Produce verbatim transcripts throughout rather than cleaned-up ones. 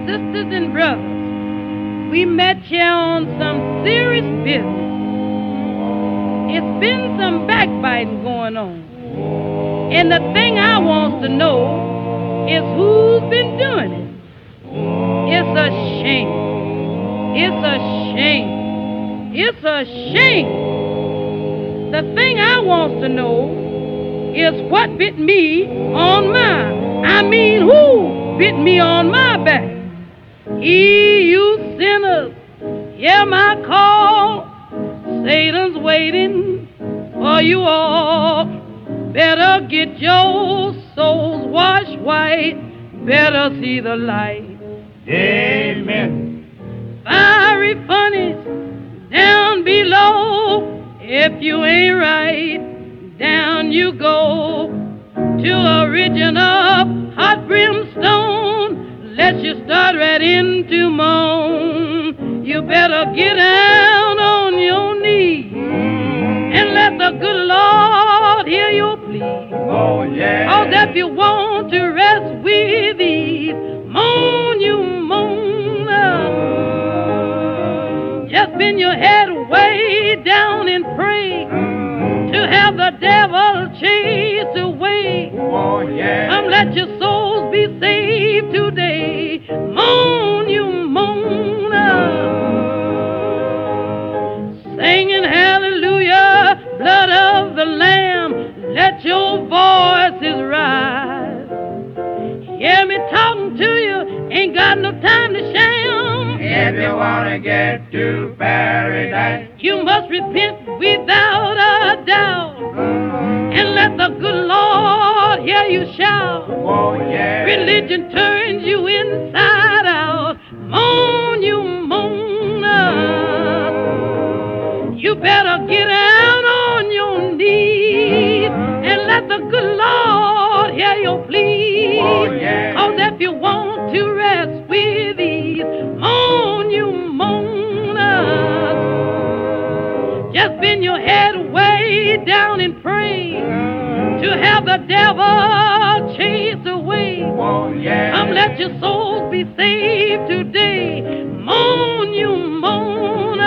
sisters and brothers, we met here on some serious business. It's been some backbiting going on. And the thing I want to know is who's been doing it. It's a shame. It's a shame. It's a shame. The thing I want to know is what bit me on my, I mean who bit me on my back. Ye, you sinners, hear my call. Satan's waiting for you all. Better get your souls washed white. Better see the light. Amen. Fiery furnace down below. If you ain't right, down you go to a region of hot brimstone. Let you start right into moan. You better get down on your knees and let the good Lord hear your plea. Oh, yeah. Oh, that if you want to rest with ease, moan, you moan. uh, Just bend your head way down and pray to have the devil chased away. Oh, yeah. Come, let your souls be saved today. Moan, you moan. uh, Singing hallelujah, blood of the Lamb, let your voices rise. Hear me talking to you, ain't got no time to sham. If you want to get to paradise, You must repent without a doubt, and let the good Lord hear you shout. oh, yeah. Religion turns you inside out. Moan, you moan. uh, You better get out on your knees and let the good Lord hear your plea. Oh, yeah. Cause if you want to rest with ease, moan, you moan. uh, Just bend your head way down and pray to have the devil chased away. Oh, yeah. Come, let your souls be saved today. Moan, you moan.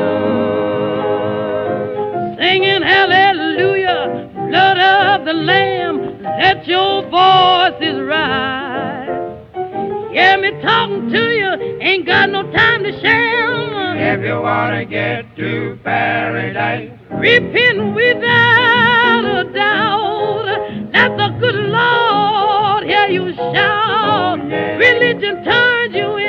Singing hallelujah, blood of the Lamb, let your voices rise. Hear me talking to you, ain't got no time to sham. If you want to get to paradise, Repent without a doubt. Let the good Lord hear you shout. Oh, yeah. Religion turns you